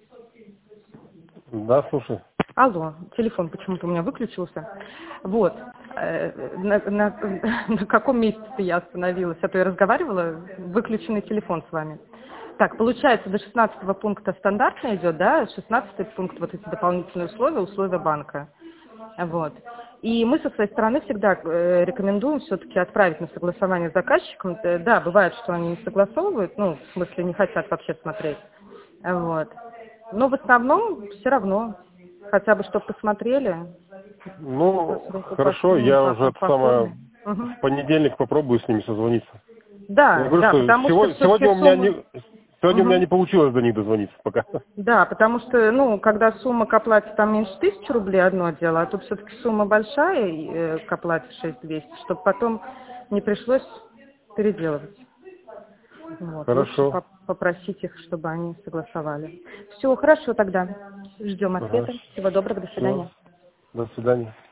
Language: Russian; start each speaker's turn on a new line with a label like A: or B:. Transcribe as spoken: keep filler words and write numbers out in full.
A: Да, слушай.
B: Алло, телефон почему-то у меня выключился. Вот. Э, На, на- на каком месяце я остановилась? А то я разговаривала, выключенный телефон с вами. Так, получается, до шестнадцатого пункта стандартно идет, да? шестнадцатый пункт, вот эти дополнительные условия, условия банка. Вот. И мы со своей стороны всегда э, рекомендуем все-таки отправить на согласование с заказчиком. Э, Да, бывает, что они не согласовывают, ну, в смысле, не хотят вообще смотреть. Вот. Но в основном все равно, хотя бы, чтобы посмотрели по
A: Ну,
B: сроку, по
A: хорошо,
B: сумме,
A: я
B: по,
A: уже
B: по,
A: это
B: по
A: самое
B: форме. Мгм.
A: в понедельник попробую с ними созвониться. Я
B: Да,
A: говорю,
B: да,
A: что
B: потому что
A: сегодня,
B: все-таки
A: сегодня у меня
B: сумма...
A: не сегодня у меня
B: Мгм.
A: не получилось до них дозвониться пока.
B: Да, потому что, ну, когда сумма к оплате там меньше тысячи рублей, одно дело, а тут все-таки сумма большая, и, э, к оплате шесть тысяч двести, чтобы потом не пришлось переделывать. Вот, лучше
A: Хорошо.
B: по- попросить их, чтобы они согласовали. Все, хорошо тогда. Ждем
A: Ага.
B: ответа. Всего доброго, до
A: Все.
B: свидания.
A: До свидания.